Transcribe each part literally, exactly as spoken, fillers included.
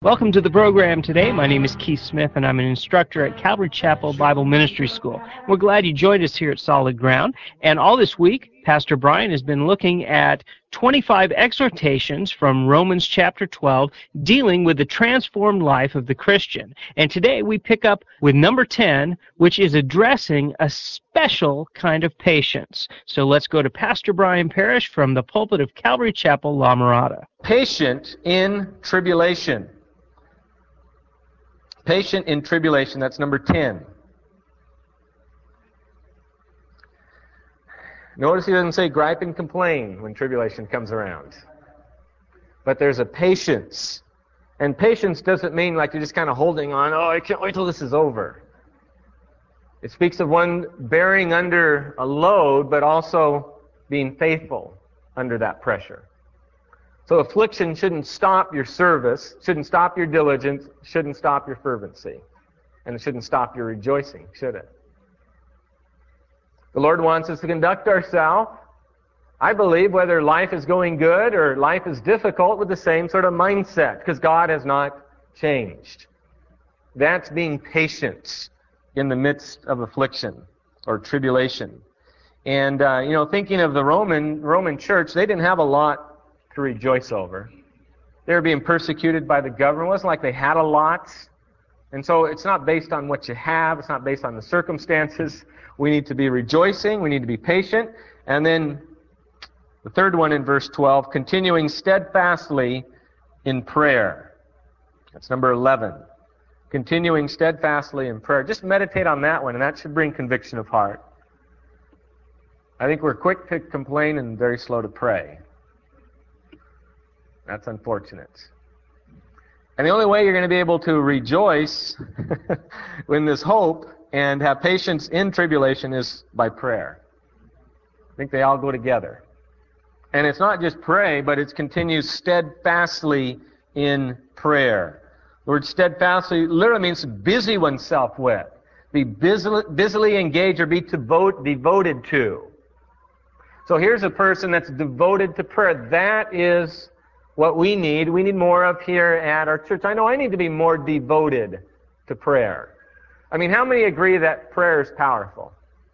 Welcome to the program today. My name is Keith Smith, and I'm an instructor at Calvary Chapel Bible Ministry School. We're glad you joined us here at Solid Ground. And all this week, Pastor Brian has been looking at twenty-five exhortations from Romans chapter twelve, dealing with the transformed life of the Christian. And today we pick up with number ten, which is addressing a special kind of patience. So let's go to Pastor Brian Parrish from the pulpit of Calvary Chapel, La Mirada. Patient in tribulation. Patient in tribulation, that's number ten. Notice he doesn't say gripe and complain when tribulation comes around. But there's a patience. And patience doesn't mean like you're just kind of holding on, oh, I can't wait till this is over. It speaks of one bearing under a load, but also being faithful under that pressure. So affliction shouldn't stop your service, shouldn't stop your diligence, shouldn't stop your fervency. And it shouldn't stop your rejoicing, should it? The Lord wants us to conduct ourselves, I believe, whether life is going good or life is difficult, with the same sort of mindset, because God has not changed. That's being patient in the midst of affliction or tribulation. And, uh, you know, thinking of the Roman Roman church, they didn't have a lot to rejoice over. They were being persecuted by the government. It wasn't like they had a lot. And so it's not based on what you have. It's not based on the circumstances. We need to be rejoicing. We need to be patient. And then the third one in verse twelve, continuing steadfastly in prayer. That's number eleven. Continuing steadfastly in prayer. Just meditate on that one, and that should bring conviction of heart. I think we're quick to complain and very slow to pray. That's unfortunate. And the only way you're going to be able to rejoice in this hope and have patience in tribulation is by prayer. I think they all go together. And it's not just pray, but it continues steadfastly in prayer. The word steadfastly literally means busy oneself with. Be busily, busily engaged or be devote, devoted to. So here's a person that's devoted to prayer. That is what we need. We need more of here at our church. I know I need to be more devoted to prayer. I mean, how many agree that prayer is powerful?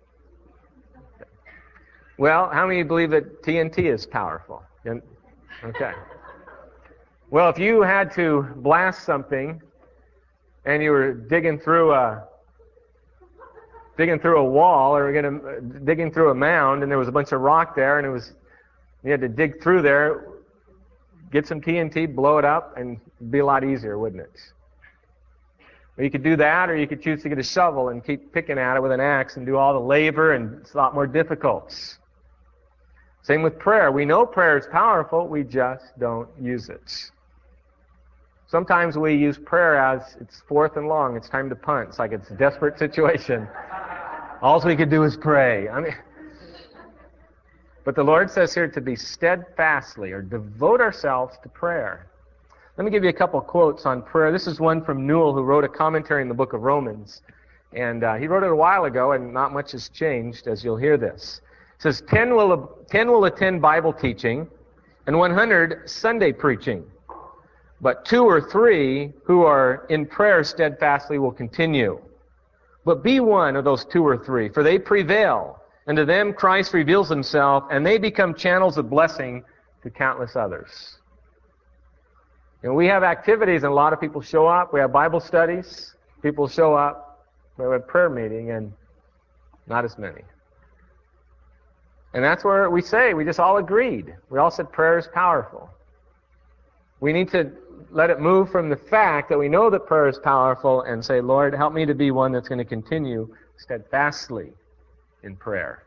Well, how many believe that T N T is powerful? Okay. Well, if you had to blast something and you were digging through a digging through a wall or gonna, digging through a mound and there was a bunch of rock there and it was you had to dig through there, get some T N T, blow it up, and it'd be a lot easier, wouldn't it? Or you could do that, or you could choose to get a shovel and keep picking at it with an axe and do all the labor, and it's a lot more difficult. Same with prayer. We know prayer is powerful, we just don't use it. Sometimes we use prayer as it's fourth and long, it's time to punt. It's like it's a desperate situation. All we could do is pray. I mean, but the Lord says here to be steadfastly, or devote ourselves to prayer. Let me give you a couple quotes on prayer. This is one from Newell, who wrote a commentary in the book of Romans. And uh, he wrote it a while ago, and not much has changed, as you'll hear this. It says, ten will, ten will attend Bible teaching, and one hundred Sunday preaching. But two or three who are in prayer steadfastly will continue. But be one of those two or three, for they prevail. And to them Christ reveals himself, and they become channels of blessing to countless others. And we have activities, and a lot of people show up. We have Bible studies. People show up. We have a prayer meeting, and not as many. And that's where we say, we just all agreed. We all said prayer is powerful. We need to let it move from the fact that we know that prayer is powerful and say, Lord, help me to be one that's going to continue steadfastly in prayer.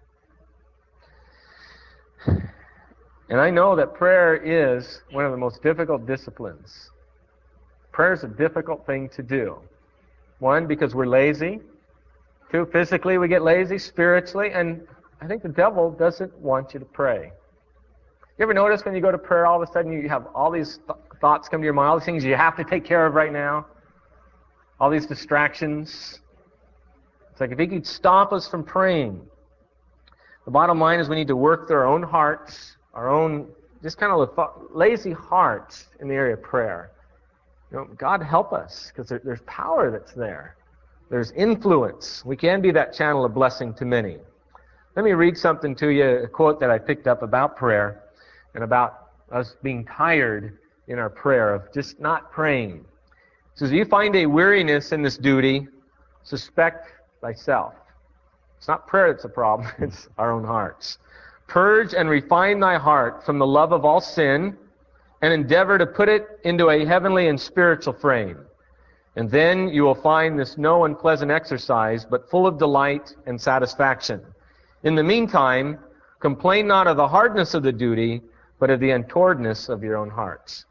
And I know that prayer is one of the most difficult disciplines. Prayer is a difficult thing to do. One, because we're lazy. Two, physically we get lazy, spiritually, and I think the devil doesn't want you to pray. You ever notice when you go to prayer, all of a sudden you have all these th- thoughts come to your mind, all these things you have to take care of right now, all these distractions. It's like if he could stop us from praying. The bottom line is we need to work through our own hearts, our own just kind of lazy hearts in the area of prayer. You know, God help us, because there, there's power that's there. There's influence. We can be that channel of blessing to many. Let me read something to you, a quote that I picked up about prayer and about us being tired in our prayer of just not praying. It says, you find a weariness in this duty, suspect thyself. It's not prayer that's a problem, it's our own hearts. Purge and refine thy heart from the love of all sin, and endeavor to put it into a heavenly and spiritual frame. And then you will find this no unpleasant exercise, but full of delight and satisfaction. In the meantime, complain not of the hardness of the duty, but of the untowardness of your own hearts.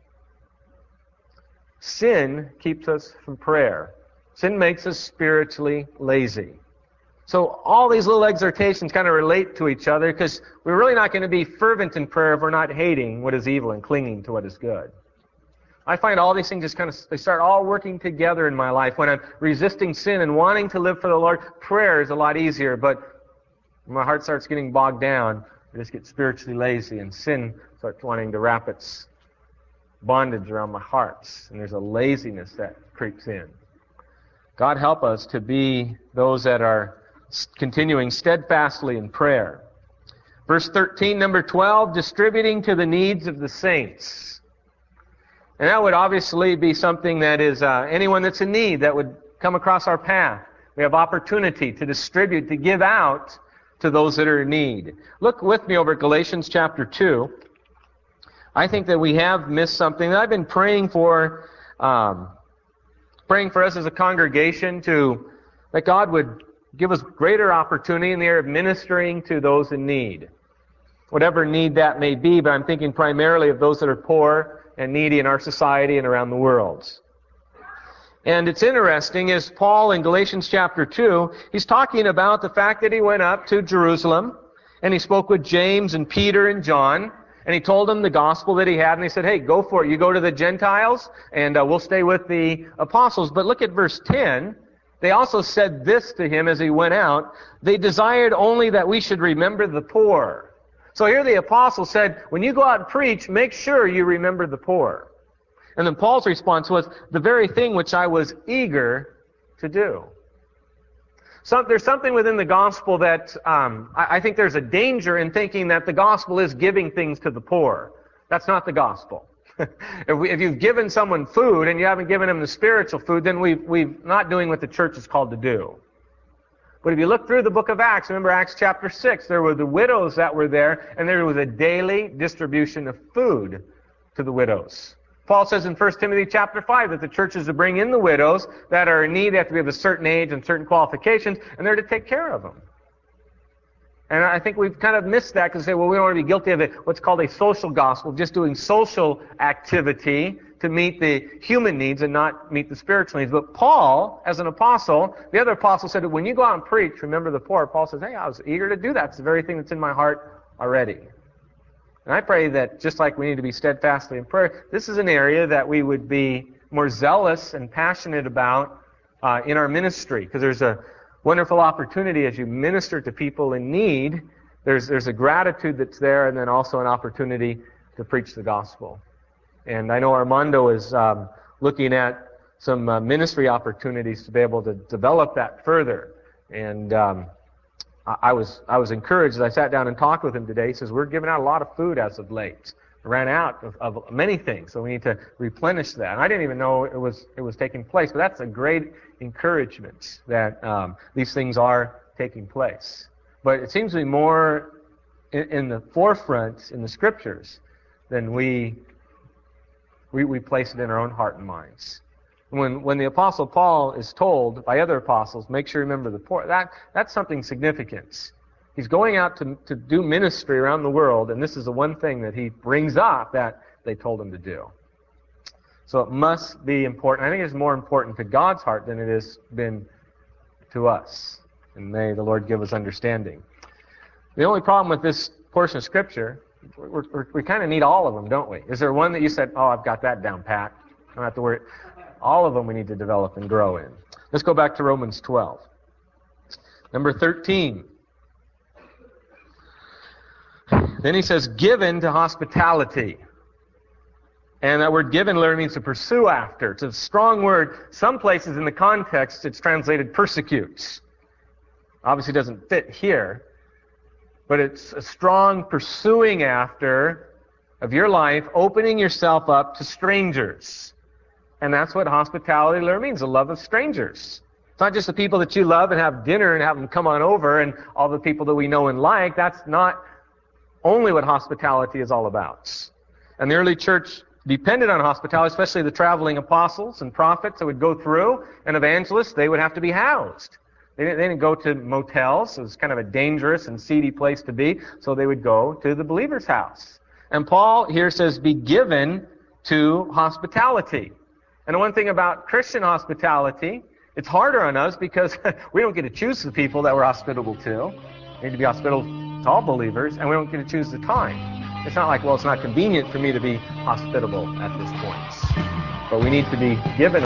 Sin keeps us from prayer. Sin makes us spiritually lazy. So all these little exhortations kind of relate to each other, because we're really not going to be fervent in prayer if we're not hating what is evil and clinging to what is good. I find all these things just kind of, they start all working together in my life. When I'm resisting sin and wanting to live for the Lord, prayer is a lot easier. But when my heart starts getting bogged down, I just get spiritually lazy, and sin starts wanting to wrap its bondage around my hearts. And there's a laziness that creeps in. God help us to be those that are continuing steadfastly in prayer. Verse thirteen, number twelve, distributing to the needs of the saints. And that would obviously be something that is uh, anyone that's in need that would come across our path. We have opportunity to distribute, to give out to those that are in need. Look with me over at Galatians chapter two. I think that we have missed something that I've been praying for, um, praying for us as a congregation, to that God would give us greater opportunity in the area of ministering to those in need. Whatever need that may be, but I'm thinking primarily of those that are poor and needy in our society and around the world. And it's interesting, as Paul in Galatians chapter two, he's talking about the fact that he went up to Jerusalem and he spoke with James and Peter and John, and he told them the gospel that he had, and he said, hey, go for it. You go to the Gentiles, and uh, we'll stay with the apostles. But look at verse ten. They also said this to him as he went out. They desired only that we should remember the poor. So here the apostle said, when you go out and preach, make sure you remember the poor. And then Paul's response was, the very thing which I was eager to do. So there's something within the gospel that um, I, I think there's a danger in thinking that the gospel is giving things to the poor. That's not the gospel. if, we, if you've given someone food and you haven't given them the spiritual food, then we've, we're not doing what the church is called to do. But if you look through the book of Acts, remember Acts chapter six, there were the widows that were there, and there was a daily distribution of food to the widows. Paul says in First Timothy chapter five that the church is to bring in the widows that are in need. They have to be of a certain age and certain qualifications, and they're to take care of them. And I think we've kind of missed that because we say, well, we don't want to be guilty of it, what's called a social gospel, just doing social activity to meet the human needs and not meet the spiritual needs. But Paul, as an apostle, the other apostle said that when you go out and preach, remember the poor. Paul says, hey, I was eager to do that. It's the very thing that's in my heart already. And I pray that just like we need to be steadfastly in prayer, this is an area that we would be more zealous and passionate about uh, in our ministry, because there's a wonderful opportunity as you minister to people in need. There's there's a gratitude that's there, and then also an opportunity to preach the gospel. And I know Armando is um, looking at some uh, ministry opportunities to be able to develop that further. And um, I, I was I was encouraged as I sat down and talked with him today. He says, we're giving out a lot of food as of late. We ran out of, of many things, so we need to replenish that. And I didn't even know it was it was taking place, but that's a great encouragement that um, these things are taking place. But it seems to be more in, in the forefront in the Scriptures than we, we we place it in our own heart and minds. When when the Apostle Paul is told by other apostles, make sure you remember the poor, that that's something significant. He's going out to, to do ministry around the world, and this is the one thing that he brings up that they told him to do. So it must be important. I think it's more important to God's heart than it has been to us. And may the Lord give us understanding. The only problem with this portion of Scripture, we're, we're, we kind of need all of them, don't we? Is there one that you said, oh, I've got that down pat? I don't have to worry. All of them we need to develop and grow in. Let's go back to Romans twelve. Number thirteen. Then he says, given to hospitality. And that word given literally means to pursue after. It's a strong word. Some places in the context it's translated persecute. Obviously doesn't fit here. But it's a strong pursuing after of your life, opening yourself up to strangers. And that's what hospitality literally means, a love of strangers. It's not just the people that you love and have dinner and have them come on over and all the people that we know and like. That's not only what hospitality is all about. And the early church depended on hospitality, especially the traveling apostles and prophets that would go through, and evangelists. They would have to be housed. They didn't, they didn't go to motels. It was kind of a dangerous and seedy place to be, so they would go to the believer's house. And Paul here says, be given to hospitality. And the one thing about Christian hospitality, it's harder on us because we don't get to choose the people that we're hospitable to. We need to be hospitable to all believers, and we don't get to choose the time. It's not like, well, it's not convenient for me to be hospitable at this point. But we need to be given